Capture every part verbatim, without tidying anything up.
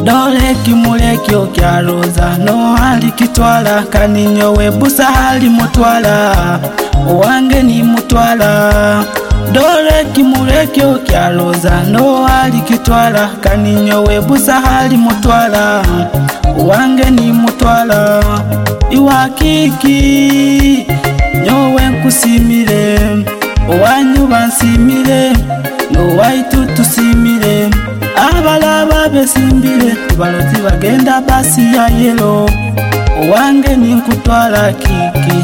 Dole kimulekyo kyaroza no hali kitwala kaninyo webusa hali mutwala owange ni mutwala. Dole kimulekyo kyaroza no hali kitwala kaninyo webusa hali mutwala owange ni mutwala. Iwakiki nyowe nkusimire owanyu bansimire no waitu tusimire abalaba besimbire baloti bagenda basi ya yelo owange ni nkutwala kiki.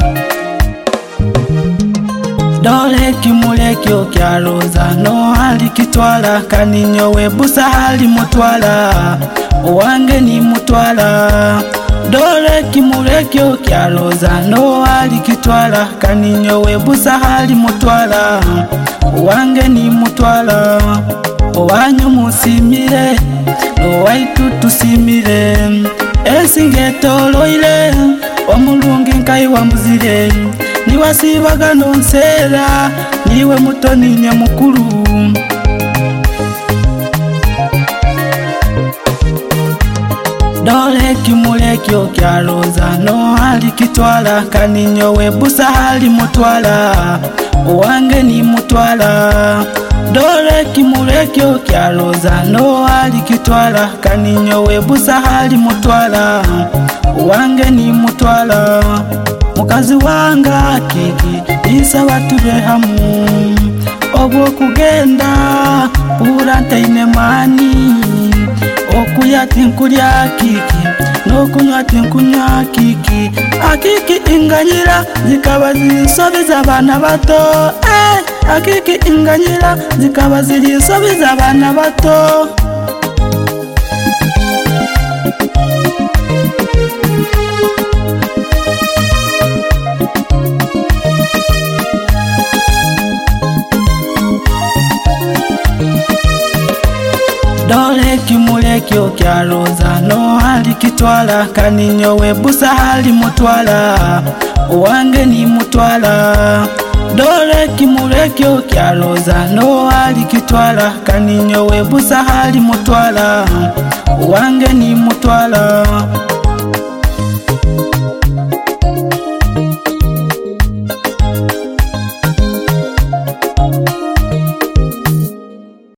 Dole kimulekyo kyaroza no hali kitwala kaninyo webusa hali mutwala owange ni mutwala. Dole kimulekyo kyaroza no hali kitwala kaninyo webusa hali mutwala owange ni mutwala. Owanyu musimire no waitu tusimire esingetoloile omulungi nkai wambuzire niwasibaga nonsera niwe mutoni nye mukuru. Dole kimulekyo kyaroza no hali kitwala kaninyo webusa hali mutwala owange ni mutwala. Dole kimulekyo kyaroza no hali kitwala kaninyo webusa hali mutwala owange ni mutwala. Mukazi wanga kiki isa batube hamu obwo kugenda pura ntaine mani okuyati nkulya kiki nokunywa nkunywa kiki. Akiki inganyira zikaba zinsobiza abana bato eh. Akiki inganyira zikaba zirinsobiza abana bato. Dole kimulekyo kyaroza no hali kitwala kaninyo webusa hali mutwala owange ni mutwala. Dole kimulekyo kyaroza no hali kitwala kaninyo webusa hali mutwala owange ni mutwala.